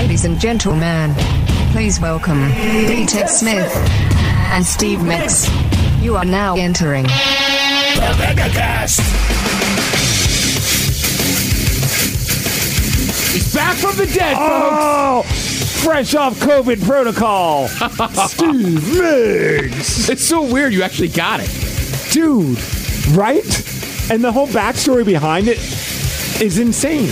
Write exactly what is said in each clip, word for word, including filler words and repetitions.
Ladies and gentlemen, please welcome D-Tech Smith and Steve Mix. You are now entering the Megacast. He's back from the dead, oh, folks. Fresh off COVID protocol. Steve Mix. It's so weird you actually got it. Dude, right? And the whole backstory behind it is insane.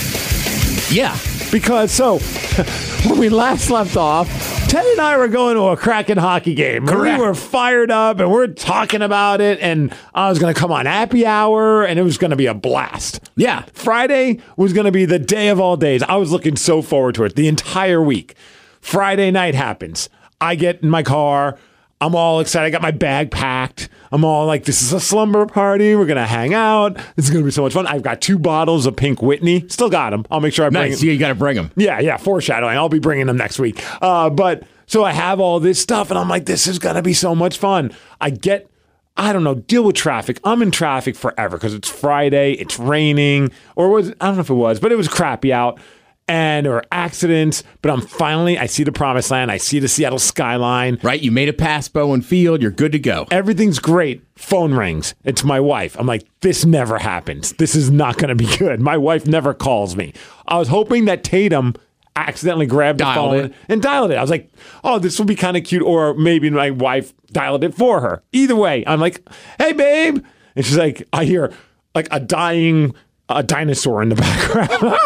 Yeah. Because, so, when we last left off, Ted and I were going to a Kraken hockey game. Correct. We were fired up, and we're talking about it, and I was going to come on happy hour, and it was going to be a blast. Yeah. Friday was going to be the day of all days. I was looking so forward to it the entire week. Friday night happens. I get in my car. I'm all excited. I got my bag packed. I'm all like, this is a slumber party. We're going to hang out. This is going to be so much fun. I've got two bottles of Pink Whitney. Still got them. I'll make sure I bring Nice. them. Yeah, you got to bring them. Yeah, yeah, foreshadowing. I'll be bringing them next week. Uh, but so I have all this stuff, and I'm like, this is going to be so much fun. I get, I don't know, deal with traffic. I'm in traffic forever because it's Friday, it's raining, or was I don't know if it was, but it was crappy out. And or accidents, but I'm finally, I see the promised land. I see the Seattle skyline. Right, you made it past Bowen Field. You're good to go. Everything's great. Phone rings. It's my wife. I'm like, this never happens. This is not going to be good. My wife never calls me. I was hoping that Tatum accidentally grabbed Dialed the phone it. and dialed it. I was like, oh, this will be kind of cute. Or maybe my wife dialed it for her. Either way, I'm like, hey, babe. And she's like, I hear like a dying a dinosaur in the background.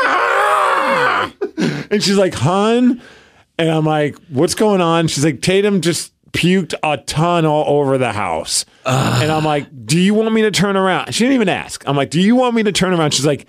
And she's like, hun? And I'm like, what's going on? She's like, Tatum just puked a ton all over the house. Uh. And I'm like, do you want me to turn around? She didn't even ask. I'm like, do you want me to turn around? She's like,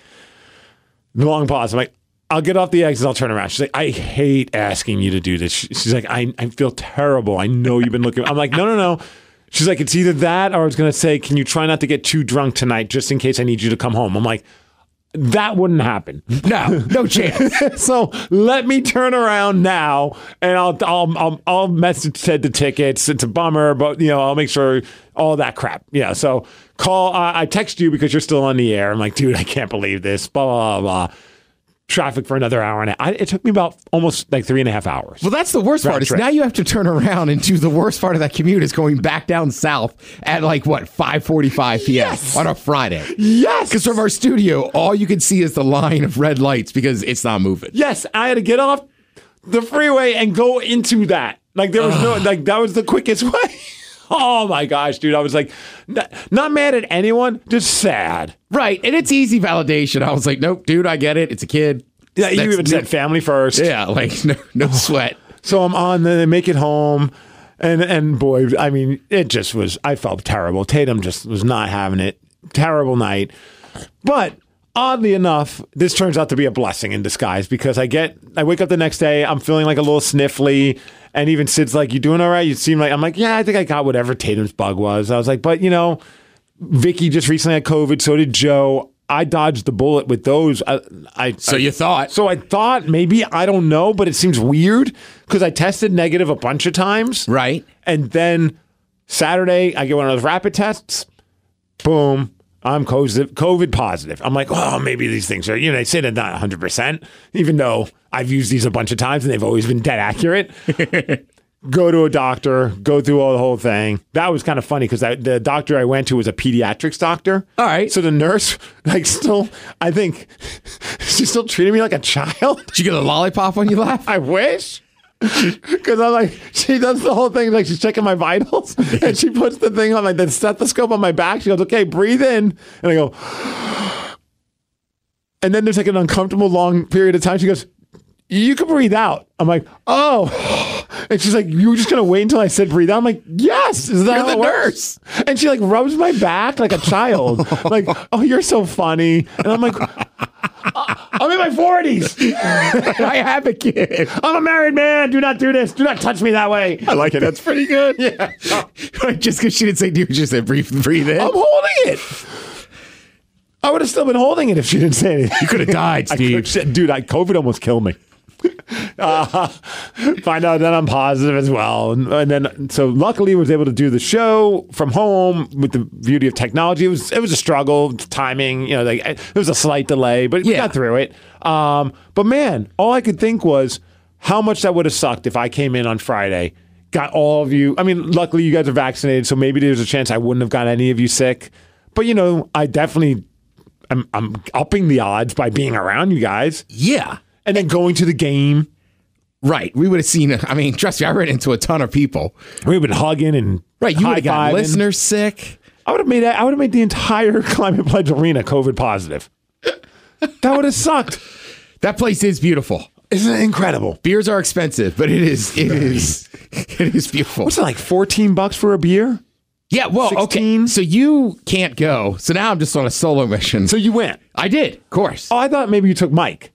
long pause. I'm like, I'll get off the exit. I'll turn around. She's like, I hate asking you to do this. She's like, I, I feel terrible. I know you've been looking. I'm like, no, no, no. She's like, it's either that or I was going to say, can you try not to get too drunk tonight just in case I need you to come home? I'm like, that wouldn't happen. No, no chance. So let me turn around now, and I'll I'll I'll, I'll message Ted the tickets. It's a bummer, but you know I'll make sure all that crap. Yeah. So call. Uh, I text you because you're still on the air. I'm like, dude, I can't believe this. Blah blah blah. blah. Traffic for another hour and a half. It took me about almost like three and a half hours. Well, that's the worst Round part. Is trip. now you have to turn around and do the worst part of that commute is going back down south at like, what, five forty-five p.m. Yes. on a Friday. Yes. Because from our studio, all you can see is the line of red lights because it's not moving. Yes, I had to get off the freeway and go into that. Like there was no, like that was the quickest way. Oh my gosh, dude. I was like, not, not mad at anyone, just sad. Right. And it's easy validation. I was like, nope, dude, I get it. It's a kid. Yeah, you That's- even said family first. Yeah, like no, no sweat. So I'm on, then they make it home. And, and boy, I mean, it just was, I felt terrible. Tatum just was not having it. Terrible night. But oddly enough, this turns out to be a blessing in disguise because I get, I wake up the next day, I'm feeling like a little sniffly. And even Sid's like, you doing all right? You seem like, I'm like, yeah, I think I got whatever Tatum's bug was. I was like, but you know, Vicky just recently had COVID. So did Joe. I dodged the bullet with those. I, I So I, you thought. So I thought maybe, I don't know, but it seems weird because I tested negative a bunch of times. Right. And then Saturday, I get one of those rapid tests. Boom. I'm COVID positive. I'm like, oh, maybe these things are, you know, they say they're not one hundred percent, even though I've used these a bunch of times and they've always been dead accurate. Go to a doctor, go through all the whole thing. That was kind of funny because the doctor I went to was a pediatrics doctor. All right. So the nurse, like, still, I think, she's still treating me like a child. Did you get a lollipop when you laugh? I wish. Because I'm like, she does the whole thing, like she's checking my vitals, and she puts the thing on, like the stethoscope on my back. She goes, okay, breathe in. And I go, and then there's like an uncomfortable long period of time. She goes, you can breathe out. I'm like, oh. And she's like, you were just going to wait until I said breathe out? I'm like, yes. Is that You're how the it works? nurse. And she like rubs my back like a child. Like, oh, you're so funny. And I'm like, I'm in my forties. I have a kid. I'm a married man. Do not do this. Do not touch me that way. I like it. That's pretty good. Yeah. Just because she didn't say, dude, she said breathe, breathe in. I'm holding it. I would have still been holding it if she didn't say anything. You could have died, I Steve. could've- Dude, I, COVID almost killed me. uh, find out that I'm positive as well. And, and then, so luckily I was able to do the show from home with the beauty of technology. It was, it was a struggle, timing, you know, like, it was a slight delay, but we Yeah. got through it. Um, but man, all I could think was, how much that would have sucked if I came in on Friday, got all of you. I mean, luckily you guys are vaccinated, so maybe there's a chance I wouldn't have got any of you sick. But, you know, I definitely, I'm, I'm upping the odds by being around you guys. Yeah. And then going to the game. Right. We would have seen, I mean, trust me, I ran into a ton of people. We've been hugging and Right. You would have got high-fiving. listeners sick. I would have made I would have made the entire Climate Pledge Arena COVID positive. That would have sucked. That place is beautiful. Isn't it incredible? Beers are expensive, but it is, it is, it is beautiful. What's it, like fourteen bucks for a beer? Yeah, well, sixteen? okay. So you can't go. So now I'm just on a solo mission. So you went. I did, of course. Oh, I thought maybe you took Mike.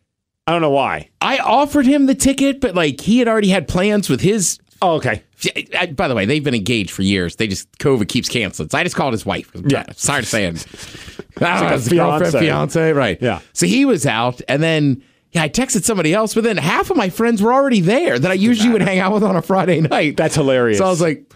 I don't know why. I offered him the ticket, but like he had already had plans with his. Oh, okay. I, by the way, they've been engaged for years. They just COVID keeps canceling. So I just called his wife. Yeah. Sorry to say it. like I don't know, a his girlfriend, fiance. fiance, right? Yeah. So he was out, and then yeah, I texted somebody else, but then half of my friends were already there that I usually would hang out with on a Friday night. That's hilarious. So I was like,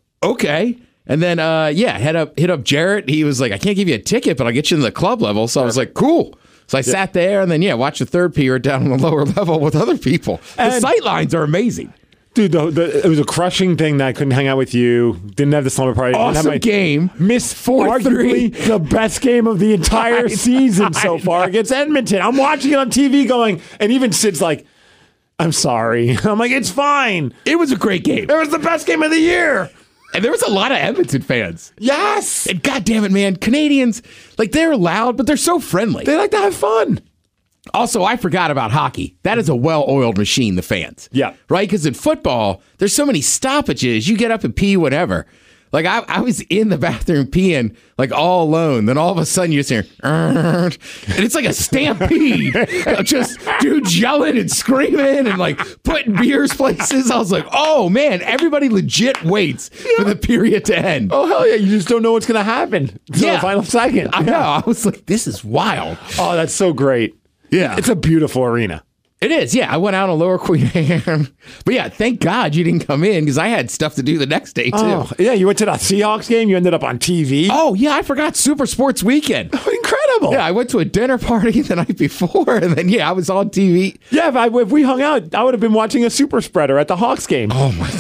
okay. And then uh, yeah, hit up hit up Jarrett. He was like, I can't give you a ticket, but I'll get you in the club level. So I was like, cool. So I sat there and then yeah, watched the third period down on the lower level with other people. The And- sight lines are amazing. Dude, the, the, it was a crushing thing that I couldn't hang out with you. Didn't have the slumber party. Didn't have Awesome my, game. Missed four three. arguably the best game of the entire I- season so I far know. against Edmonton. I'm watching it on T V going, and even Sid's like, I'm sorry. I'm like, it's fine. It was a great game. It was the best game of the year. And there was a lot of Edmonton fans. Yes. And God damn it, man, Canadians, like they're loud, but they're so friendly. They like to have fun. Also, I forgot about hockey. That is a well-oiled machine, the fans. Yeah. Right? Because in football, there's so many stoppages. You get up and pee, whatever. Like, I, I was in the bathroom peeing, like, all alone. Then all of a sudden, you just hear, and it's like a stampede of just dudes yelling and screaming and, like, putting beers places. I was like, oh, man, everybody legit waits for the period to end. Oh, hell yeah. You just don't know what's going to happen. It's Yeah. the final second. I know. I was like, this is wild. Oh, that's so great. Yeah. It's a beautiful arena. It is, yeah. I went out on Lower Queen Anne. But yeah, thank God you didn't come in because I had stuff to do the next day, too. Oh, yeah. You went to the Seahawks game. You ended up on T V. Oh, yeah, I forgot Super Sports Weekend. Incredible. Yeah, I went to a dinner party the night before, and then, yeah, I was on T V. Yeah, if, I, if we hung out, I would have been watching a super spreader at the Hawks game. Oh, my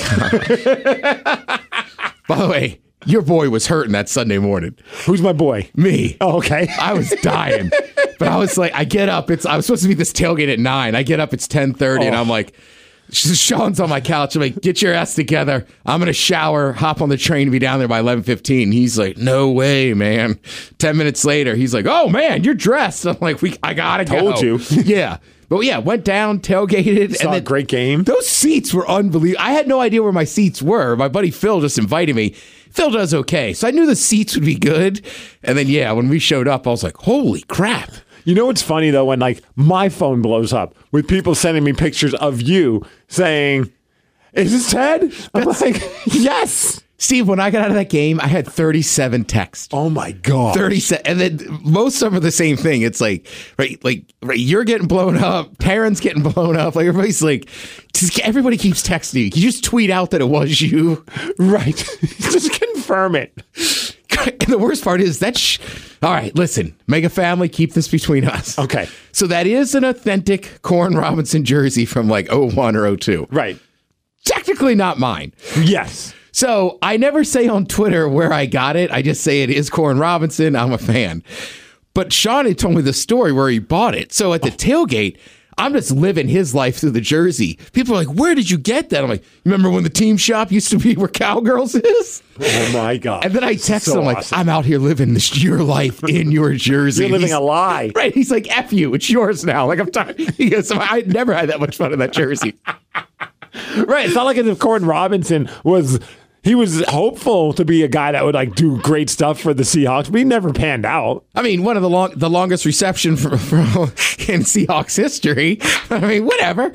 God. By the way, your boy was hurting that Sunday morning. Who's my boy? Me. Oh, okay. I was dying. But I was like, I get up. It's I was supposed to be this tailgate at nine. I get up. It's ten thirty, and Oh. I'm like, Sean's on my couch. I'm like, get your ass together. I'm gonna shower, hop on the train, and be down there by eleven fifteen. He's like, no way, man. Ten minutes later, he's like, oh man, you're dressed. I'm like, we, I gotta go. Told you. Yeah. But yeah, went down, tailgated, Saw and a then great game. those seats were unbelievable. I had no idea where my seats were. My buddy Phil just invited me. Phil does okay, so I knew the seats would be good. And then yeah, when we showed up, I was like, holy crap. You know what's funny, though, when like my phone blows up with people sending me pictures of you saying, is this Ted? I'm like, yes. Steve, when I got out of that game, I had thirty-seven texts. Oh, my God. thirty-seven, and then most of them are the same thing. It's like, right, like, right, you're getting blown up, Taryn's getting blown up. Like everybody's like, just, everybody keeps texting you. Can you just tweet out that it was you? Right. Just confirm it. And the worst part is that. Sh- All right, listen, Mega Family, keep this between us. Okay. So that is an authentic Corn Robinson jersey from like oh one or oh two. Right. Technically not mine. Yes. So I never say on Twitter where I got it. I just say it is Corn Robinson. I'm a fan. But Sean had told me the story where he bought it. So at the tailgate, I'm just living his life through the jersey. People are like, where did you get that? I'm like, remember when the team shop used to be where Cowgirls is? Oh, my God. And then I text So him like, awesome. I'm out here living this, your life in your jersey. You're living He's- a lie. Right. He's like, F you. It's yours now. Like, I'm tired. He goes, I never had that much fun in that jersey. Right. It's not like as if Gordon Robinson was, he was hopeful to be a guy that would like do great stuff for the Seahawks, but he never panned out. I mean, one of the long, the longest reception from, from in Seahawks history. I mean, whatever.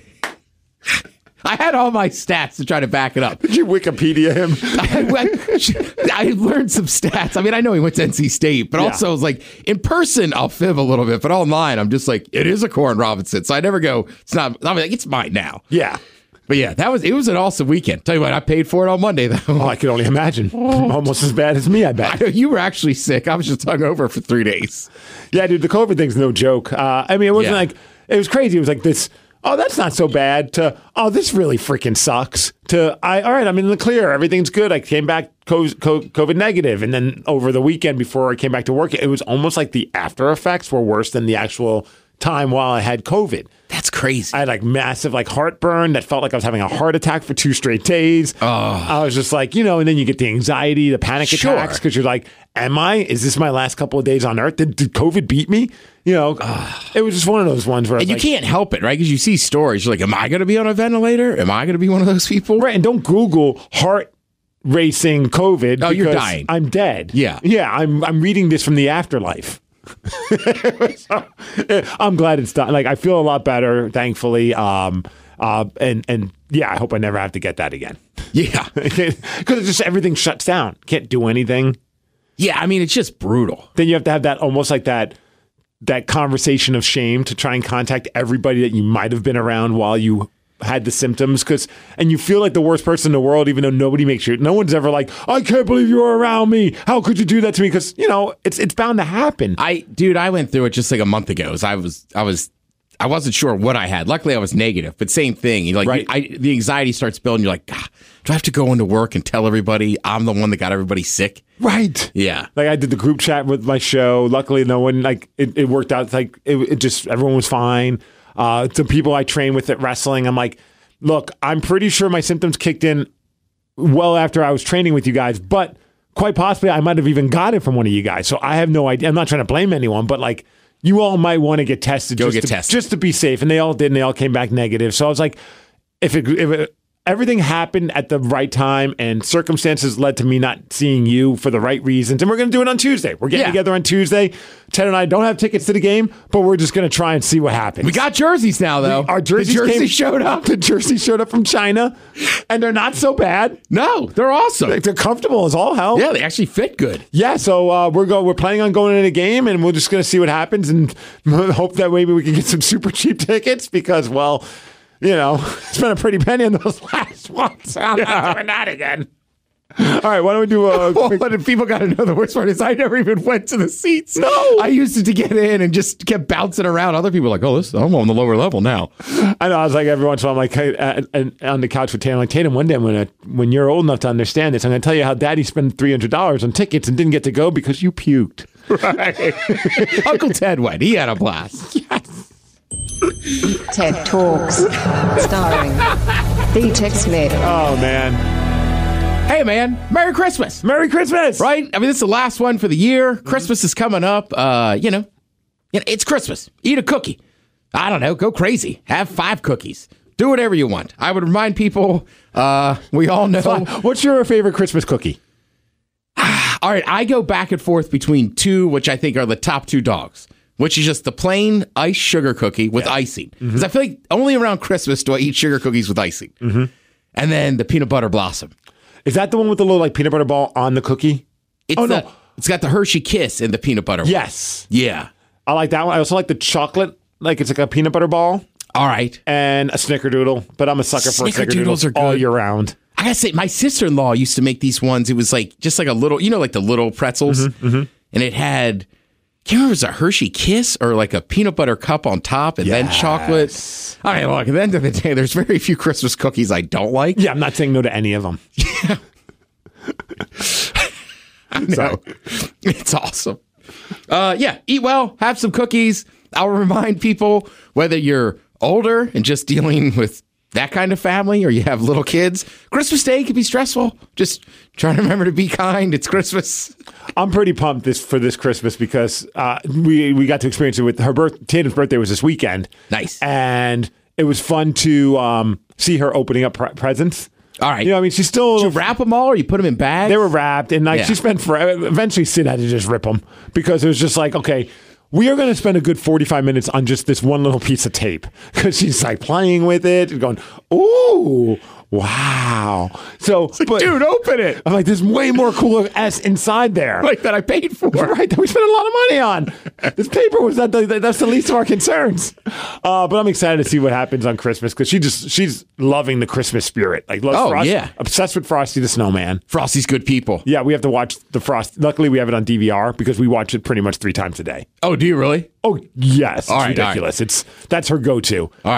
I had all my stats to try to back it up. Did you Wikipedia him? I, I learned some stats. I mean, I know he went to N C State, but Yeah. also I was like, in person, I'll fib a little bit, but online, I'm just like, it is a Corn Robinson. So I never go, it's not, I'm like, it's mine now. Yeah. But yeah, that was, it was an awesome weekend. Tell you what, I paid for it on Monday, though. Oh, I could only imagine. Almost as bad as me, I I bet. know you were actually sick. I was just hungover for three days. Yeah, dude, the COVID thing's no joke. Uh, I mean, it wasn't Yeah. like, it was crazy. It was like this oh, that's not so bad, to, oh, this really freaking sucks, to, I, all right, I'm in the clear. Everything's good. I came back COVID negative. And then over the weekend before I came back to work, it was almost like the after effects were worse than the actual time while I had COVID. That's crazy. I had like massive like heartburn that felt like I was having a heart attack for two straight days. Oh. I was just like, you know, and then you get the anxiety, the panic Sure. attacks because you're like, am I? Is this my last couple of days on Earth? Did, did COVID beat me? You know, it was just one of those ones where I was And you like, can't help it, right? Because you see stories. You're like, am I going to be on a ventilator? Am I going to be one of those people? right, and don't Google heart racing COVID. Oh, you're because dying. I'm dead. Yeah. yeah. I'm I'm reading this from the afterlife. So, I'm glad it's done. Like I feel a lot better, thankfully. Um, uh, and and yeah, I hope I never have to get that again. Yeah. Because it's just everything shuts down. Can't do anything. Yeah, I mean, it's just brutal. Then you have to have that almost like that that conversation of shame to try and contact everybody that you might have been around while you had the symptoms, because and you feel like the worst person in the world, even though nobody makes you. No one's ever like, I can't believe you were around me. How could you do that to me? Because you know it's it's bound to happen. I, dude, I went through it just like a month ago. So I was, I was, I wasn't sure what I had. Luckily, I was negative, but same thing. You like, Right. I, the anxiety starts building. You're like, God, do I have to go into work and tell everybody I'm the one that got everybody sick? Right. Yeah. Like I did the group chat with my show. Luckily, no one like it. It worked out. It's like it, it just everyone was fine. Uh, some people I train with at wrestling, I'm like, look, I'm pretty sure my symptoms kicked in well after I was training with you guys, but quite possibly I might have even got it from one of you guys. So I have no idea. I'm not trying to blame anyone, but like you all might want to get tested. Go just get to, tested. just to be safe. And they all did, and they all came back negative. So I was like, if it, if it, everything happened at the right time and circumstances led to me not seeing you for the right reasons. And we're going to do it on Tuesday. We're getting Yeah. together on Tuesday. Ted and I don't have tickets to the game, but we're just going to try and see what happens. We got jerseys now, though. Our jerseys the jersey came- showed up. The jersey showed up from China, and they're not so bad. No, they're awesome. Like, they're comfortable as all hell. Yeah, they actually fit good. Yeah, so uh, we're go. We're planning on going in a game, and we're just going to see what happens, and hope that maybe we can get some super cheap tickets because, well, you know, spent a pretty penny on those last ones. I'm not doing that again. All right, why don't we do a Well, quick... but people got to know the worst part is I never even went to the seats. No. I used it to get in and just kept bouncing around. Other people were like, oh, this, I'm on the lower level now. I know. I was like, every once in a while, I'm like, hey, uh, and on the couch with Tatum, I'm like, Tatum, one day when uh, when you're old enough to understand this, I'm going to tell you how Daddy spent three hundred dollars on tickets and didn't get to go because you puked. Right. Uncle Ted went. He had a blast. TED Talks. Starring D Tech Smith. Oh, man. Hey, man. Merry Christmas. Merry Christmas. Right? I mean, this is the last one for the year. Christmas is coming up. Uh, you know, it's Christmas. Eat a cookie. I don't know. Go crazy. Have five cookies. Do whatever you want. I would remind people, uh, we all know. What's your favorite Christmas cookie? All right, I go back and forth between two, which I think are the top two dogs, which is just the plain ice sugar cookie with yeah. icing. Because mm-hmm. I feel like only around Christmas do I eat sugar cookies with icing. Mm-hmm. And then the peanut butter blossom. Is that the one with the little like peanut butter ball on the cookie? It's oh, the, no. It's got the Hershey Kiss in the peanut butter. Yes. One. Yeah. I like that one. I also like the chocolate, like it's like a peanut butter ball. All right. And a snickerdoodle, but I'm a sucker for snickerdoodles, are good. all year round. I gotta say, my sister-in-law used to make these ones. It was like just like a little, you know, like the little pretzels. Mm-hmm, mm-hmm. And it had, I can't remember if it was a Hershey Kiss or like a peanut butter cup on top and yes. then chocolate. I mean, look, at the end of the day, there's very few Christmas cookies I don't like. Yeah, I'm not saying no to any of them. Yeah. I know. So. It's awesome. Uh, yeah, eat well, have some cookies. I'll remind people, whether you're older and just dealing with that kind of family or you have little kids, Christmas Day can be stressful. Just try to remember to be kind. It's Christmas. I'm pretty pumped this for this Christmas because uh, we we got to experience it with her birth. Tatum's birthday was this weekend. Nice. And it was fun to um, see her opening up pre- presents. All right. You know, I mean, she's still. Did you wrap them all or you put them in bags? They were wrapped. And like Yeah. she spent forever. Eventually, Sid had to just rip them because it was just like, okay, we are going to spend a good forty-five minutes on just this one little piece of tape because she's like playing with it and going, ooh, wow. So, Like, but, dude, open it. I'm like, there's way more cooler S inside there. Like that I paid for. Right, that we spent a lot of money on. This paper was that the, that's the least of our concerns. Uh, but I'm excited to see what happens on Christmas because she just she's loving the Christmas spirit. Like, loves Oh, Frosty, yeah. obsessed with Frosty the Snowman. Frosty's good people. Yeah, we have to watch the Frost. Luckily, we have it on D V R because we watch it pretty much three times a day. Oh, do you really? Oh yes, All it's right, all ridiculous. It's that's her go-to. All right.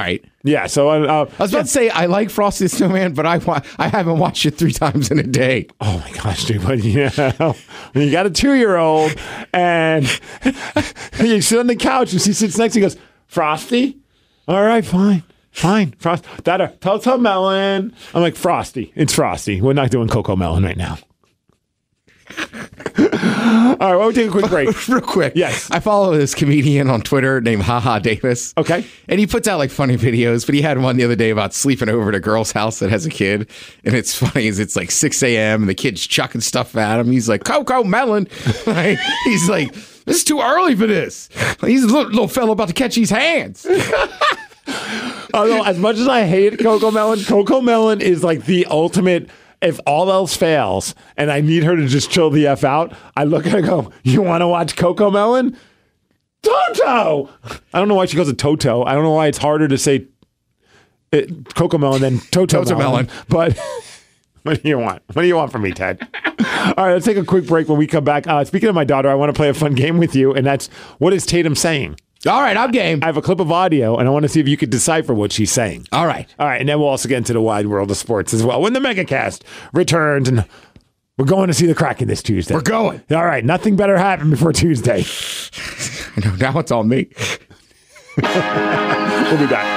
Yeah, so uh, uh, I was about yeah. to say I like Frosty the Snowman, but I wa- I haven't watched it three times in a day. Oh my gosh, dude! But you know, when you got a two-year-old and you sit on the couch and she sits next to you, and goes, "Frosty, all right, fine, fine, Frosty." That a Coco Melon. I'm like, Frosty, it's Frosty. We're not doing Coco Melon right now. All right, well, we'll take a quick break. Real quick. Yes. I follow this comedian on Twitter named Haha Davis. Okay. And he puts out like funny videos, but he had one the other day about sleeping over at a girl's house that has a kid. And it's funny is it's like six a.m. and the kid's chucking stuff at him. He's like, Coco Melon. Right? He's like, this is too early for this. He's a little, little fellow about to catch these hands. Although, as much as I hate Coco Melon, Coco Melon is like the ultimate. If all else fails and I need her to just chill the F out, I look at her and go, you want to watch Coco Melon? Toto! I don't know why she calls it Toto. I don't know why it's harder to say it, Coco Melon than Toto, Toto Melon. Melon. But what do you want? What do you want from me, Ted? All right, let's take a quick break. When we come back, uh, speaking of my daughter, I want to play a fun game with you, and that's, what is Tatum saying? All right, I'm game. I have a clip of audio, and I want to see if you could decipher what she's saying. All right. All right, and then we'll also get into the wide world of sports as well when the MegaCast returns, and we're going to see the Kraken this Tuesday. We're going. All right, nothing better happened before Tuesday. I know, now it's all me. We'll be back.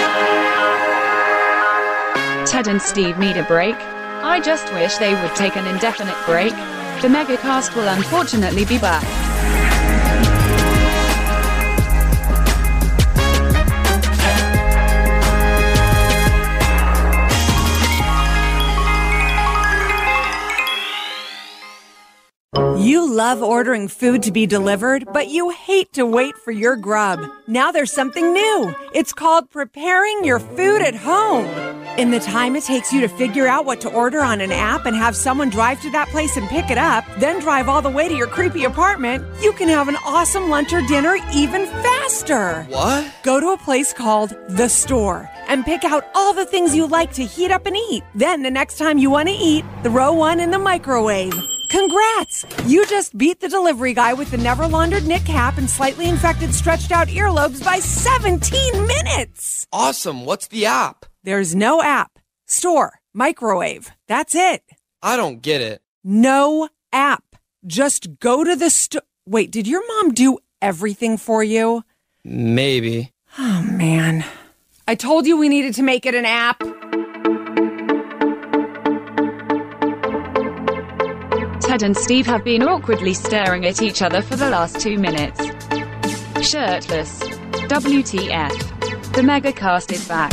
Ted and Steve need a break. I just wish they would take an indefinite break. The MegaCast will unfortunately be back. You love ordering food to be delivered, but you hate to wait for your grub. Now there's something new. It's called preparing your food at home. In the time it takes you to figure out what to order on an app and have someone drive to that place and pick it up, then drive all the way to your creepy apartment, you can have an awesome lunch or dinner even faster. What? Go to a place called The Store and pick out all the things you like to heat up and eat. Then the next time you want to eat, throw one in the microwave. Congrats! You just beat the delivery guy with the never laundered knit cap and slightly infected stretched out earlobes by seventeen minutes! Awesome. What's the app? There's no app. Store. Microwave. That's it. I don't get it. No app. Just go to the store. Wait, did your mom do everything for you? Maybe. Oh, man. I told you we needed to make it an app. Ted and Steve have been awkwardly staring at each other for the last two minutes. Shirtless. W T F. The MegaCast is back.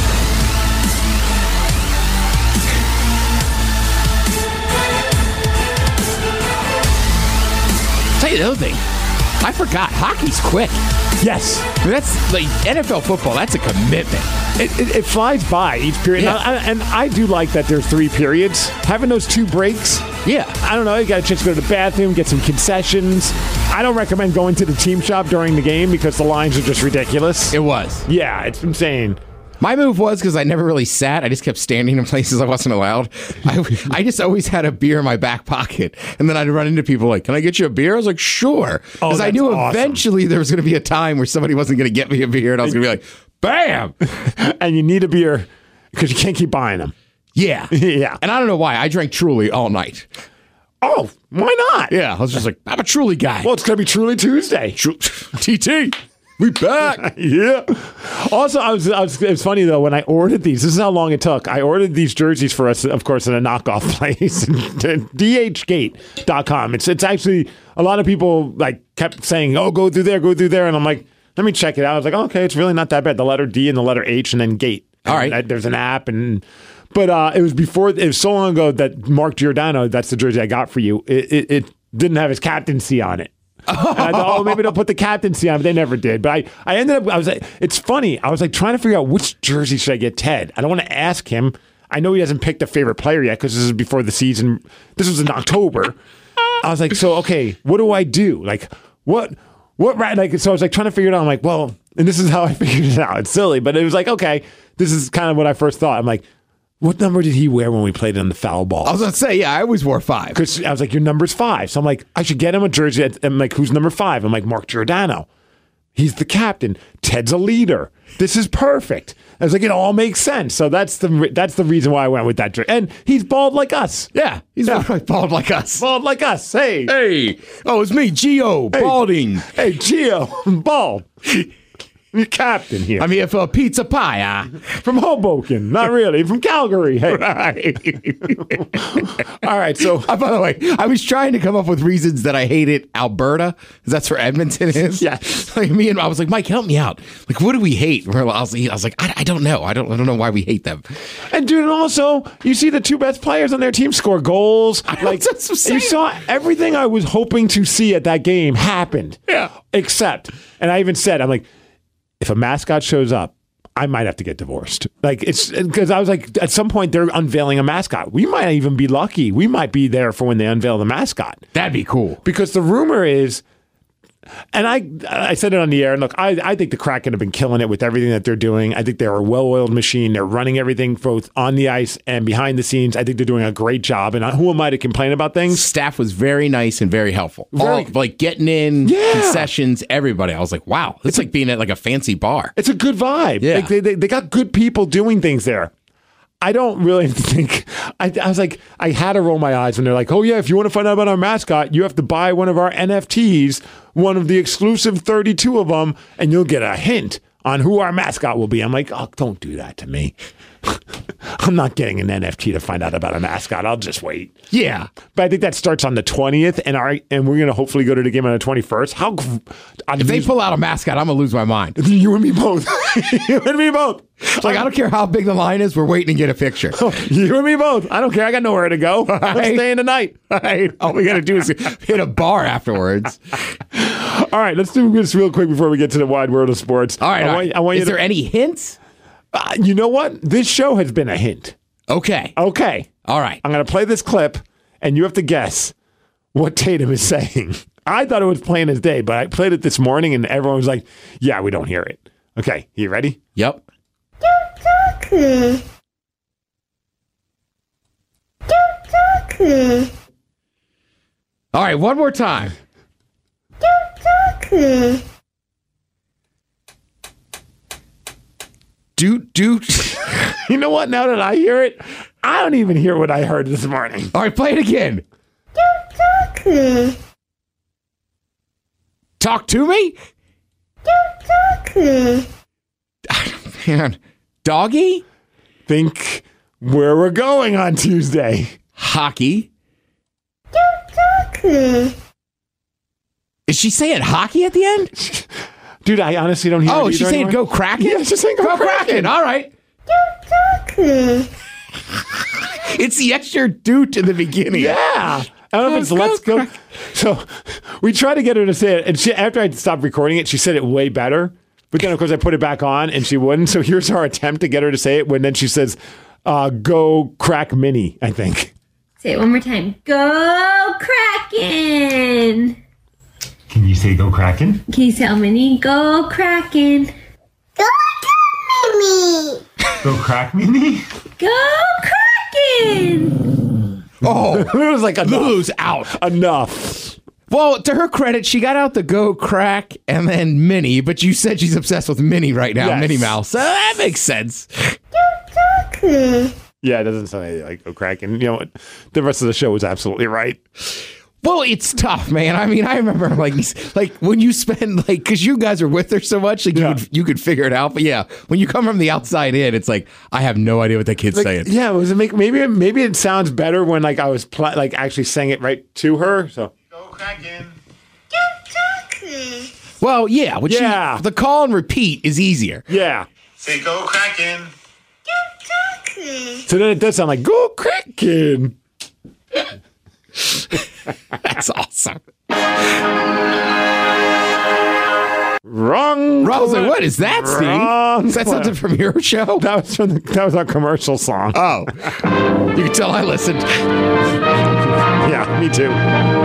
Tell you the other thing. I forgot. Hockey's quick. Yes. I mean, that's like N F L football. That's a commitment. It, it, it flies by each period. Yeah. And, I, and I do like that there's three periods. Having those two breaks, Yeah. I don't know, you got a chance to go to the bathroom, get some concessions. I don't recommend going to the team shop during the game because the lines are just ridiculous. It was. Yeah, it's insane. My move was because I never really sat. I just kept standing in places I wasn't allowed. I, I just always had a beer in my back pocket. And then I'd run into people like, can I get you a beer? I was like, sure. Oh, Because I that's knew awesome. eventually there was going to be a time where somebody wasn't going to get me a beer. And I was going to be like, bam. And you need a beer because you can't keep buying them. Yeah. Yeah. And I don't know why. I drank Truly all night. Oh, why not? Yeah. I was just like, I'm a Truly guy. Well, it's going to be Truly Tuesday. Tru- T T. We back. Yeah. Also, I was, I was. It was funny though when I ordered these. This is how long it took. I ordered these jerseys for us, of course, in a knockoff place, D H gate dot com. It's it's actually a lot of people like kept saying, "Oh, go through there, go through there," and I'm like, "Let me check it out." I was like, oh, "Okay, it's really not that bad." The letter D and the letter H and then gate. All right. And there's an app and. But uh, it was before. It was so long ago that Mark Giordano, that's the jersey I got for you. It, it, it didn't have his captaincy on it. And I thought, oh, maybe they'll put the captaincy on it, but they never did. But I, I ended up, I was like, it's funny. I was like trying to figure out which jersey should I get Ted. I don't want to ask him. I know he hasn't picked a favorite player yet because this is before the season. This was in October. I was like, so, okay, what do I do? Like, what, what, right? Like, so I was like trying to figure it out. I'm like, well, and this is how I figured it out. It's silly, but it was like, okay, this is kind of what I first thought. I'm like, what number did he wear when we played in the foul ball? I was going to say, yeah, I always wore five. Because I was like, your number's five. So I'm like, I should get him a jersey. I'm like, who's number five? I'm like, Mark Giordano. He's the captain. Ted's a leader. This is perfect. I was like, it all makes sense. So that's the re- that's the reason why I went with that drink. And he's bald like us. Yeah, he's Yeah. bald like us. Bald like us. Hey. Hey, oh, it's me, Gio, Hey. balding. Hey, Gio. Bald. You're captain here. I'm here for a pizza pie. Ah. From Hoboken. Not really. From Calgary. Hey. All right. So, Uh, by the way, I was trying to come up with reasons that I hated Alberta, because that's where Edmonton is. Yeah. Like me and I was like, Mike, help me out. Like, what do we hate? We're, I was, I was like, I, I don't know. I don't. I don't know why we hate them. and dude, and also, you see the two best players on their team score goals. Like, that's what I'm saying. you saw everything I was hoping to see at that game happened. Yeah. Except, and I even said, I'm like, if a mascot shows up, I might have to get divorced. Like, it's because I was like, at some point they're unveiling a mascot. We might even be lucky. We might be there for when they unveil the mascot. That'd be cool. Because the rumor is, and I I said it on the air, and look, I, I think the Kraken have been killing it with everything that they're doing. I think they're a well-oiled machine. They're running everything both on the ice and behind the scenes. I think they're doing a great job. And who am I to complain about things? Staff was very nice and very helpful. Very- All, like getting in, Yeah. concessions, everybody. I was like, wow, it's like being at like a fancy bar. It's a good vibe. Yeah. Like they, they, they got good people doing things there. I don't really think. I, I was like, I had to roll my eyes when they're like, oh, yeah, if you want to find out about our mascot, you have to buy one of our N F Ts, one of the exclusive thirty-two of them, and you'll get a hint on who our mascot will be. I'm like, oh, don't do that to me. I'm not getting an N F T to find out about a mascot. I'll just wait. Yeah. But I think that starts on the twentieth, and our and we're going to hopefully go to the game on the twenty-first. How gr- on If they these- pull out a mascot, I'm going to lose my mind. you and me both. you and me both. Like, I don't care how big the line is. We're waiting to get a picture. You and me both. I don't care. I got nowhere to go. I'm Right. staying tonight. Right. All we got to do is hit a bar afterwards. All right, let's do this real quick before we get to the wide world of sports. All right. I all want, right. I want you is to. there any hints? Uh, you know what? This show has been a hint. Okay. Okay, All right. I'm going to play this clip, and you have to guess what Tatum is saying. I thought it was plain as day, but I played it this morning, and everyone was like, "Yeah, we don't hear it." Okay, you ready? Yep. All right. One more time. Doot, doot. You know what? Now that I hear it, I don't even hear what I heard this morning. All right. Play it again. Talk to me? Man. Doggy? Think where we're going on Tuesday. Hockey? Is she saying hockey at the end? Dude, I honestly don't hear Oh, it she's either saying anymore. go Kraken? Yeah, she's saying go Kraken. All right. It's the extra doot in the beginning. Yeah. I don't know if it's Go let's go. Kraken. So we tried to get her to say it. And she, after I stopped recording it, she said it way better. But then, of course, I put it back on and she wouldn't. So here's our attempt to get her to say it when then she says, uh, go crack mini, I think. Say it one more time. Go Kraken! Can you say go Kraken? Can you tell Minnie? Go Kraken! Go crack me? Go Kraken! Oh, It was like enough. Lulu's out. Enough. Well, to her credit, she got out the go crack and then Minnie, but you said she's obsessed with Minnie right now, Yes. Minnie Mouse. So that makes sense. Yeah, it doesn't sound anything like go cracking. You know what? The rest of the show was absolutely right. Well, it's tough, man. I mean, I remember like like when you spend like because you guys are with her so much, like Yeah. you could you could figure it out. But yeah, when you come from the outside in, it's like I have no idea what that kid's Like, saying. yeah, was it make maybe maybe it sounds better when like I was pl- like actually saying it right to her. So Go Kraken. Well, yeah, which Yeah. you, the call and repeat is easier. yeah. Say go Kraken. So then it does sound like go cracking. That's awesome. Wrong. I was like, what is that, Wrong Steve? Is that plan. something from your show? That was from the, that was our commercial song. Oh, you can tell I listened. Yeah, me too.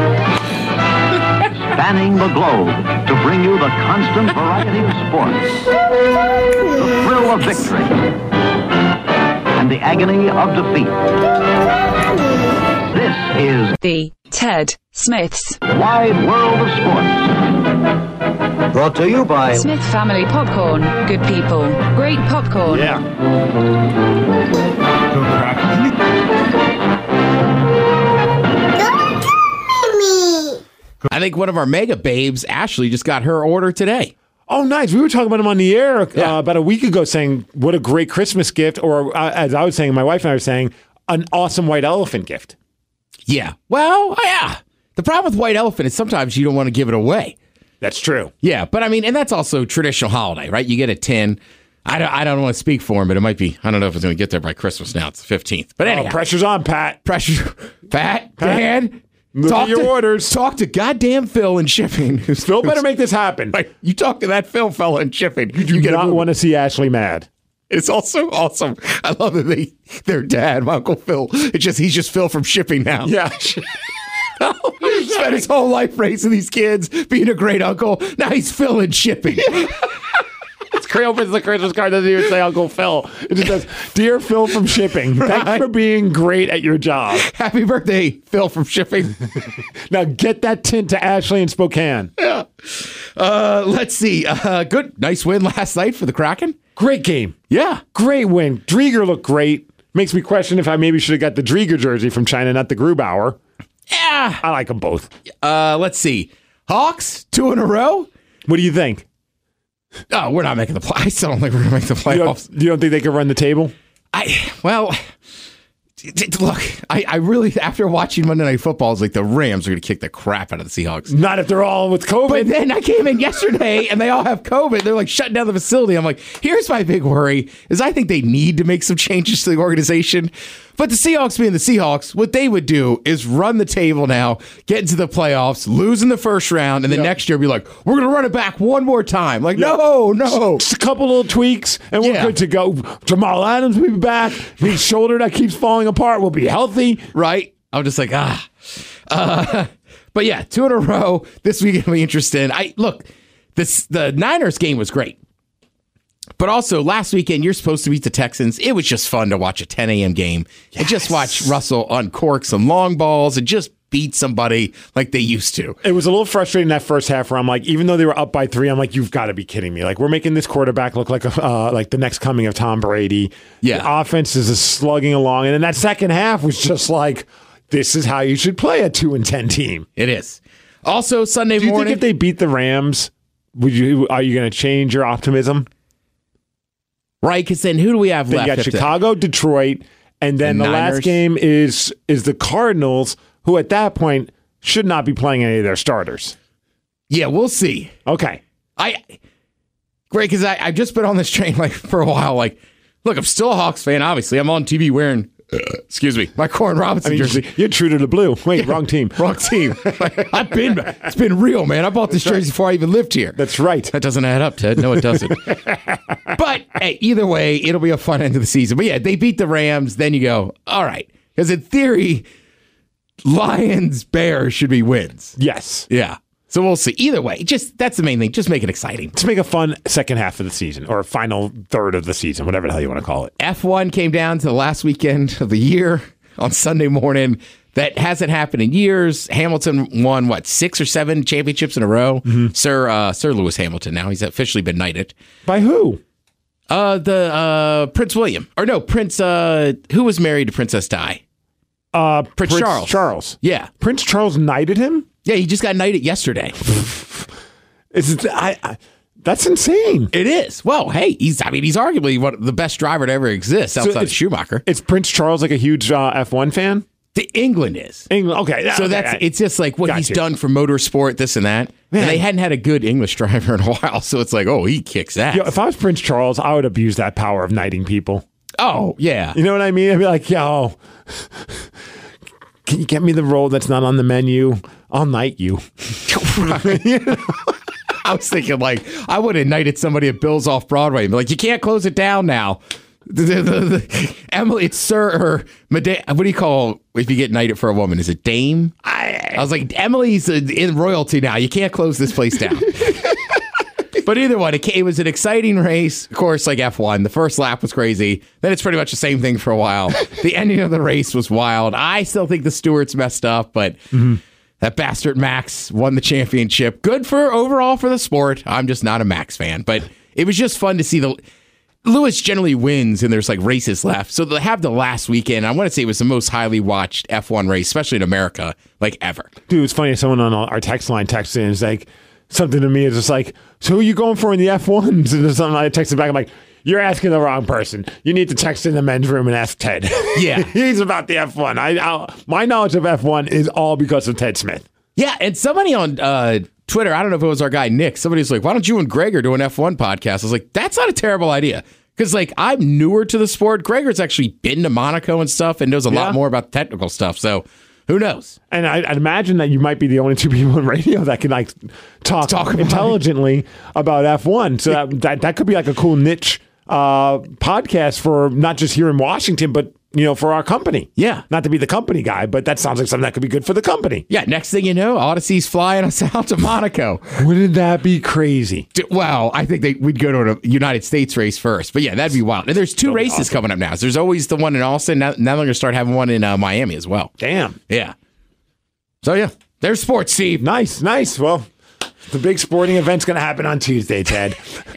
Spanning the globe to bring you the constant variety of sports, the thrill of victory, and the agony of defeat. This is The Ted Smith's Wide World of Sports. Brought to you by Smith Family Popcorn. Good people, great popcorn. Yeah. Go Kraken. I think one of our mega babes, Ashley, just got her order today. Oh, nice. We were talking about him on the air Yeah. uh, about a week ago saying what a great Christmas gift, or uh, as I was saying, my wife and I were saying, an awesome white elephant gift. Yeah. Well, yeah. The problem with white elephant is sometimes you don't want to give it away. That's true. Yeah, but I mean, and that's also traditional holiday, right? You get a tin. I don't, I don't want to speak for him, but it might be, I don't know if it's going to get there by Christmas now. It's the fifteenth. But anyhow. Oh, pressure's on, Pat. Pressure. Pat, Pat, Dan, look talk at your to, orders. Talk to goddamn Phil in shipping. Phil better make this happen. Like, you talk to that Phil fella in shipping. You, You do get a not move. want to see Ashley mad. It's also awesome. I love that they, their dad, my Uncle Phil, it's just, he's just Phil from shipping now. Yeah. Spent his whole life raising these kids, being a great uncle. Now he's Phil in shipping. He opens the Christmas card, doesn't even say Uncle Phil. It just says, Dear Phil from shipping, thanks Right. for being great at your job. Happy birthday, Phil from shipping. Now get that tint to Ashley in Spokane. Yeah. Uh, let's see. Uh, good. Nice win last night for the Kraken. Great game. Yeah. Great win. Drieger looked great. Makes me question if I maybe should have got the Drieger jersey from China, not the Grubauer. Yeah. I like them both. Uh, let's see. Hawks, two in a row. What do you think? Oh, we're not making the play. I still don't think we're going to make the You playoffs. don't, you don't think they could run the table? I well, d- d- look, I, I really after watching Monday Night Football, I was like the Rams are going to kick the crap out of the Seahawks. Not if they're all with COVID. But then I came in yesterday and they all have COVID. They're like shutting down the facility. I'm like, here's my big worry is I think they need to make some changes to the organization. But the Seahawks being the Seahawks, what they would do is run the table now, get into the playoffs, lose in the first round, and then Yep. next year be like, we're going to run it back one more time. Like, no, no. Just a couple little tweaks, and we're Yeah. good to go. Jamal Adams will be back. His shoulder that keeps falling apart will be healthy. Right? I'm just like, ah. Uh, but yeah, two in a row. This week will be interesting. I look, this the Niners game was great. But also, last weekend, you're supposed to beat the Texans. It was just fun to watch a ten a.m. game and just watch Russell uncork some long balls and just beat somebody like they used to. It was a little frustrating that first half where I'm like, even though they were up by three, I'm like, you've got to be kidding me. Like, we're making this quarterback look like a, uh, like the next coming of Tom Brady. Yeah. The offense is just slugging along. And then that second half was just like, this is how you should play a two and ten team. It is. Also, Sunday Do you morning. think if they beat the Rams, would you are you going to change your optimism? Right, because then who do we have Then left? you got after that? Chicago, Detroit, and then The the Niners. last game is is the Cardinals, who at that point should not be playing any of their starters. Yeah, we'll see. Okay. I great because I I've just been on this train like for a while. Like, look, I'm still a Hawks fan. Obviously, I'm on T V wearing, uh, excuse me, my Corn I Robinson mean, jersey. you're true to the blue. Wait, wrong team. Wrong team. Like, I've been. It's been real, man. I bought this jersey before I even lived here. That's right. That doesn't add up, Ted. No, it doesn't. But hey, either way, it'll be a fun end of the season. But yeah, they beat the Rams. Then you go, all right, because in theory, Lions Bears should be wins. Yes. Yeah. So we'll see. Either way, just that's the main thing. Just make it exciting. To make a fun second half of the season or final third of the season, whatever the hell you want to call it. F one came down to the last weekend of the year on Sunday morning. That hasn't happened in years. Hamilton won, what, six or seven championships in a row? Mm-hmm. Sir Sir uh, Sir Lewis Hamilton now. He's officially been knighted. By who? Uh, the uh, Prince William. Or no, Prince, uh, who was married to Princess Di? Uh, Prince Charles. Charles. Yeah. Prince Charles knighted him? Yeah, he just got knighted yesterday. Is it, I, I, that's insane. It is. Well, hey, he's, I mean, he's arguably one of the best driver to ever exist outside of it's- Schumacher. Is Prince Charles like a huge uh, F one fan? The England is. England. Okay. So okay, that's I- it's just like what got he's you. done for motorsport, this and that. Man. And they hadn't had a good English driver in a while, so it's like, oh, he kicks ass. Yo, if I was Prince Charles, I would abuse that power of knighting people. oh, yeah. You know what I mean? I'd be like, yo, can you get me the role that's not on the menu? I'll knight you. I was thinking, like, I would have knighted somebody at Bill's off Broadway and be like, you can't close it down now. The, the, the, the, Emily, it's Sir or Madame. What do you call if you get knighted for a woman? Is it Dame? I, I was like, Emily's in royalty now. You can't close this place down. But either one, it, it was an exciting race. Of course, like F one, the first lap was crazy. Then it's pretty much the same thing for a while. The ending of the race was wild. I still think the stewards messed up, but mm-hmm. That bastard Max won the championship. Good for overall for the sport. I'm just not a Max fan, but it was just fun to see the Lewis generally wins and there's like races left. So they have the last weekend. I want to say it was the most highly watched F one race, especially in America, like ever. Dude, it's funny. Someone on our text line texted in, it's like something to me. It's just like, so who are you going for in the F ones? And there's something I texted back. I'm like, you're asking the wrong person. You need to text in the men's room and ask Ted. Yeah. He's about the F one. I, I My knowledge of F one is all because of Ted Smith. Yeah, and somebody on uh, Twitter, I don't know if it was our guy Nick, somebody's like, why don't you and Gregor do an F one podcast? I was like, that's not a terrible idea. Because, like, I'm newer to the sport. Gregor's actually been to Monaco and stuff and knows a Yeah. lot more about the technical stuff. So who knows? And I, I'd imagine that you might be the only two people in radio that can, like, talk, Talk about intelligently about F one. So that, that, that could be, like, a cool niche uh, podcast for not just here in Washington, but, you know, for our company. Yeah. Not to be the company guy, but that sounds like something that could be good for the company. Yeah, next thing you know, Odyssey's flying us out to Monaco. Wouldn't that be crazy? D- Well, I think they, we'd go to a United States race first. But yeah, that'd be wild. And there's two That'd be races awesome. coming up now. So there's always the one in Austin. Now, now they're going to start having one in uh, Miami as well. Damn. Yeah. So yeah, there's sports, Steve. Nice, nice. Well, the big sporting event's going to happen on Tuesday, Ted.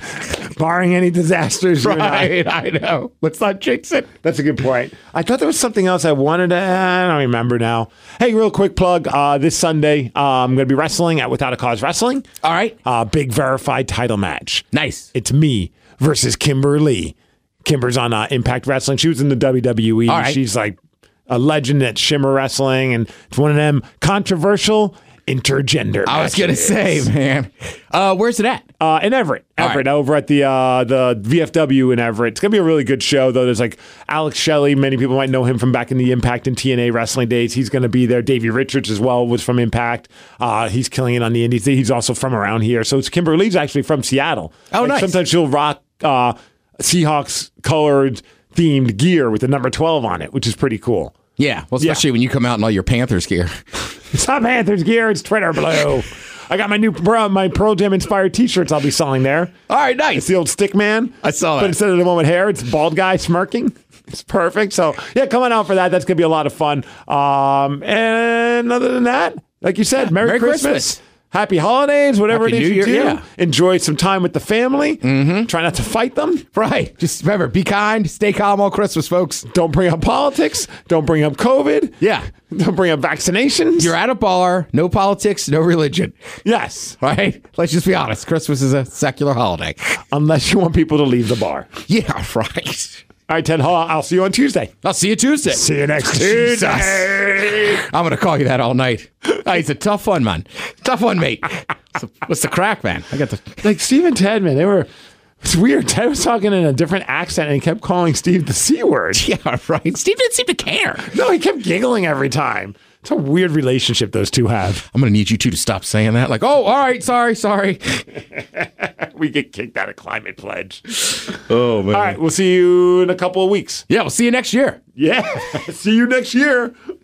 Barring any disasters. you and I- Right, I know. Let's not jinx it. That's a good point. I thought there was something else I wanted to. I don't remember now. Hey, real quick plug. Uh, this Sunday, uh, I'm going to be wrestling at Without a Cause Wrestling. All right. Uh, big verified title match. Nice. It's me versus Kimber Lee. Kimber's on uh, Impact Wrestling. She was in the W W E. All right. She's like a legend at Shimmer Wrestling, and it's one of them controversial intergender I was going to matches. say, man. Uh, where's it at? Uh, in Everett. All Everett, right. over at the uh, the V F W in Everett. It's going to be a really good show, though. There's like Alex Shelley. Many people might know him from back in the Impact and T N A wrestling days. He's going to be there. Davey Richards as well was from Impact. Uh, he's killing it on the indies. He's also from around here. So it's Kimber Lee's actually from Seattle. Oh, Like, nice. Sometimes she'll rock uh, Seahawks colored themed gear with the number twelve on it, which is pretty cool. Yeah, well, especially when you come out in all your Panthers gear. It's not Panthers gear. It's Twitter blue. I got my new bro, my Pearl Jam inspired T-shirts. I'll be selling there. All right, It's nice. the old stick man. I saw But that. instead of the one with hair, it's bald guy smirking. It's perfect. So yeah, come on out for that. That's gonna be a lot of fun. Um, and other than that, like you said, Merry, Merry Christmas. Christmas. Happy holidays, whatever Happy it is New you Year, do. yeah. Enjoy some time with the family. Mm-hmm. Try not to fight them. Right. Just remember, be kind, stay calm all Christmas, folks. Don't bring up politics. Don't bring up COVID. Yeah. Don't bring up vaccinations. You're at a bar, no politics, no religion. yes. Right? Let's just be honest. Christmas is a secular holiday. Unless you want people to leave the bar. Yeah, right. All right, Ted Hall. I'll see you on Tuesday. I'll see you Tuesday. See you next Jesus. Tuesday. I'm going to call you that all night. Oh, he's a tough one, man. Tough one, mate. So, what's the crack, man? I got the. Like Steve and Ted, man, they were. It's weird. Ted was talking in a different accent and he kept calling Steve the C word. Yeah, right. Steve didn't seem to care. No, he kept giggling every time. It's a weird relationship those two have. I'm going to need you two to stop saying that. Like, oh, all right, sorry, sorry. We get kicked out of Climate Pledge. Oh, man. All right, we'll see you in a couple of weeks. Yeah, we'll see you next year. Yeah, see you next year.